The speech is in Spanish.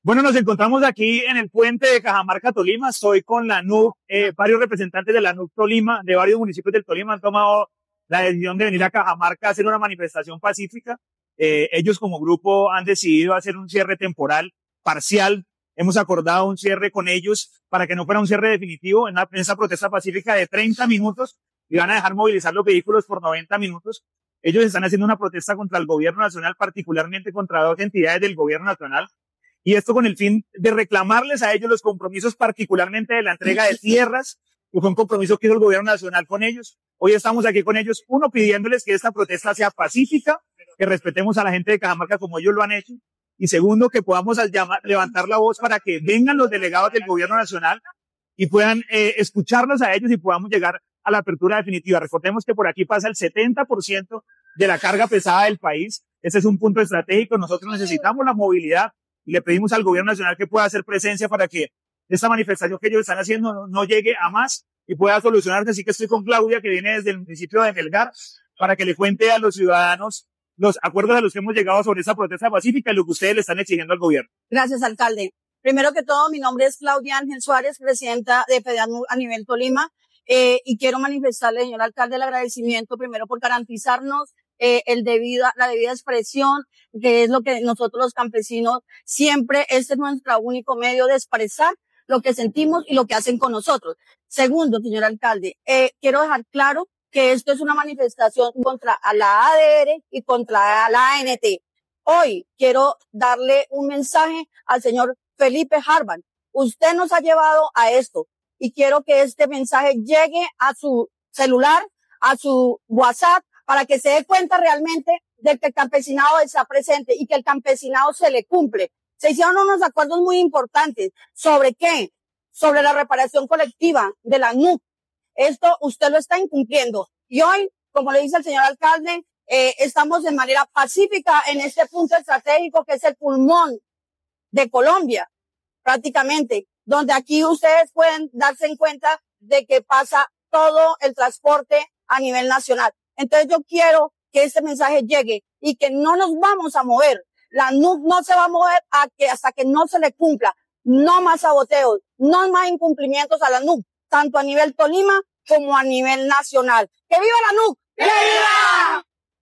Bueno, nos encontramos aquí en el puente de Cajamarca, Tolima. Estoy con la NUC, varios representantes de la NUC Tolima, de varios municipios del Tolima han tomado la decisión de venir a Cajamarca a hacer una manifestación pacífica. Ellos como grupo han decidido hacer un cierre temporal, parcial. Hemos acordado un cierre con ellos para que no fuera un cierre definitivo en esa protesta pacífica de 30 minutos y van a dejar movilizar los vehículos por 90 minutos. Ellos están haciendo una protesta contra el gobierno nacional, particularmente contra dos entidades del gobierno nacional. Y esto con el fin de reclamarles a ellos los compromisos, particularmente de la entrega de tierras, que fue un compromiso que hizo el gobierno nacional con ellos. Hoy estamos aquí con ellos, uno, pidiéndoles que esta protesta sea pacífica, que respetemos a la gente de Cajamarca como ellos lo han hecho, y segundo, que podamos levantar la voz para que vengan los delegados del gobierno nacional y puedan escucharlos a ellos y podamos llegar a la apertura definitiva. Recordemos que por aquí pasa el 70% de la carga pesada del país. Ese es un punto estratégico. Nosotros necesitamos la movilidad y le pedimos al gobierno nacional que pueda hacer presencia para que esta manifestación que ellos están haciendo no llegue a más y pueda solucionarse. Así que estoy con Claudia, que viene desde el municipio de Melgar, para que le cuente a los ciudadanos los acuerdos a los que hemos llegado sobre esa protesta pacífica y lo que ustedes le están exigiendo al gobierno. Gracias, alcalde. Primero que todo, mi nombre es Claudia Ángel Suárez, presidenta de FEDANUC a nivel Tolima, y quiero manifestarle, señor alcalde, el agradecimiento primero por garantizarnos la debida expresión, que es lo que nosotros los campesinos siempre, este es nuestro único medio de expresar lo que sentimos y lo que hacen con nosotros. Segundo, señor alcalde, quiero dejar claro que esto es una manifestación contra la ADR y contra la ANT. Hoy quiero darle un mensaje al señor Felipe Harban. Usted nos ha llevado a esto y quiero que este mensaje llegue a su celular, a su WhatsApp, para que se dé cuenta realmente de que el campesinado está presente y que el campesinado se le cumple. Se hicieron unos acuerdos muy importantes. ¿Sobre qué? Sobre la reparación colectiva de la NUC. Esto usted lo está incumpliendo. Y hoy, como le dice el señor alcalde, estamos de manera pacífica en este punto estratégico que es el pulmón de Colombia, prácticamente, donde aquí ustedes pueden darse en cuenta de que pasa todo el transporte a nivel nacional. Entonces yo quiero que este mensaje llegue y que no nos vamos a mover. La NUC no se va a mover hasta que no se le cumpla. No más saboteos, no más incumplimientos a la NUC, tanto a nivel Tolima como a nivel nacional. ¡Que viva la NUC! ¡Que viva!